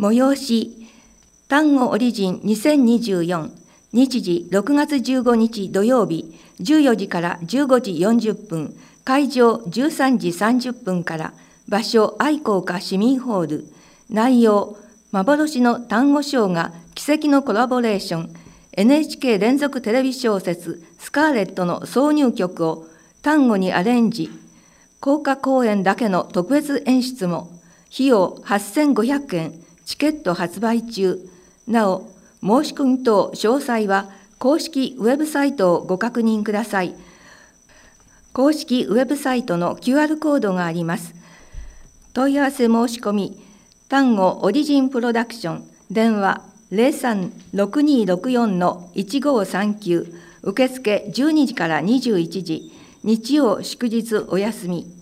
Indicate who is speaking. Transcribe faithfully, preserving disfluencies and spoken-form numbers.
Speaker 1: 催し、単語オリジンにせんにじゅうよん、日時ろくがつじゅうごにち土曜日、じゅうよじからじゅうごじよんじゅっぷん、会場じゅうさんじさんじゅっぷんから、場所愛好家市民ホール、内容、幻の単語ショーが奇跡のコラボレーション、エヌエイチケー 連続テレビ小説スカーレットの挿入曲を単語にアレンジ、公花公演だけの特別演出も、費用はっせんごひゃくえん、チケット発売中。なお、申し込み等詳細は公式ウェブサイトをご確認ください。公式ウェブサイトの キューアール コードがあります。問い合わせ申し込み、単語オリジンプロダクション、電話 ゼロさん ろくにろくよん いちごさんきゅう、受付じゅうにじからにじゅういちじ、日曜祝日お休み。